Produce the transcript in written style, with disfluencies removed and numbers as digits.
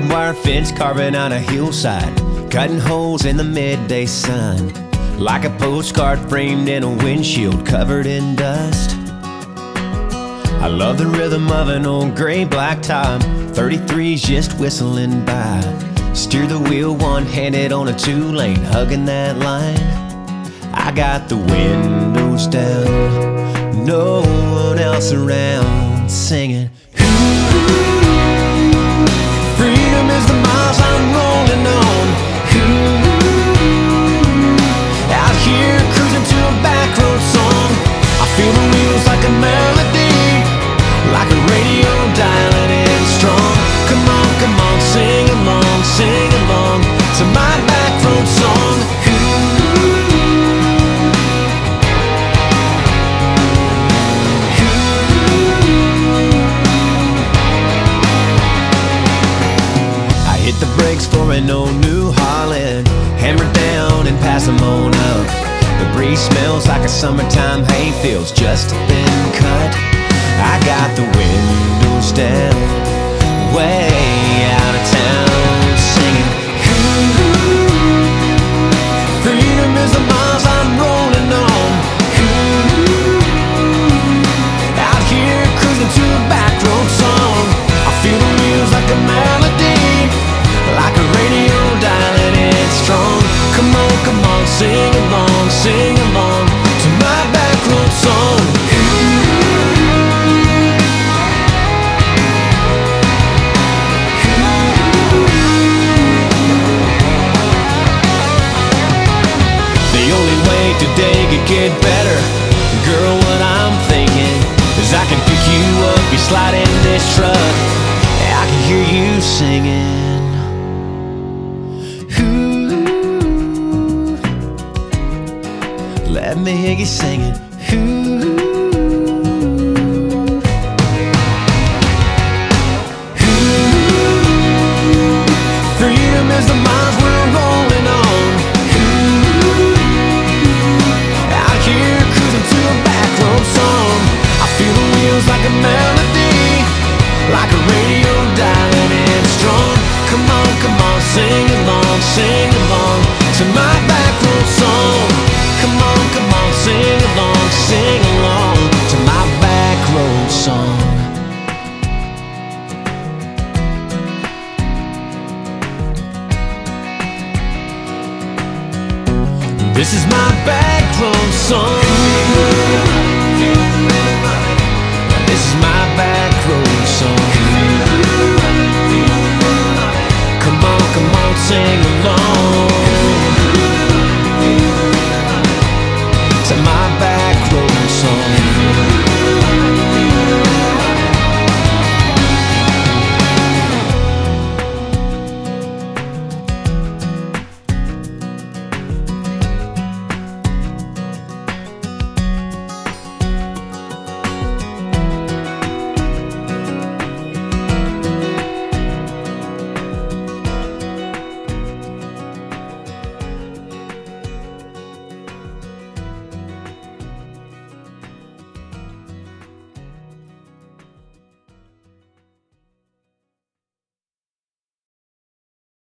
barbed wire fence carving out a hillside, cutting holes in the midday sun, like a postcard framed in a windshield covered in dust. I love the rhythm of an old gray blacktop, 33's just whistling by. Steer the wheel one-handed on a two-lane, hugging that line. I got the windows down, no one else around, singing. Freedom is the miles I'm rolling on. Out here cruising to a back road song. I feel the wheels like a melody, like a radio dialing in strong. Come on, sing along to my back road song. I hit the brakes for an old New Holland, hammer down and pass them on up. The breeze smells like a summertime hayfield's just been cut. I got the windows down, way out of town, singing. Freedom is the miles I'm rolling on. Out here cruising to a back road song. I feel the wheels like a melody, like a radio dialing in strong. Come on, sing along to my back road song. The only way today could get better, girl, what I'm thinking is I can pick you up, you slide in this truck, I can hear you singing. Let me hear you singing. Freedom is the miles we're rolling on. Out here cruising to a back road song. I feel the wheels like a melody, like a radio dialing in strong. Come on, sing along to my back road song. Come on, sing along to my back road song. This is my back road song. This is my back road song. Come on, sing along.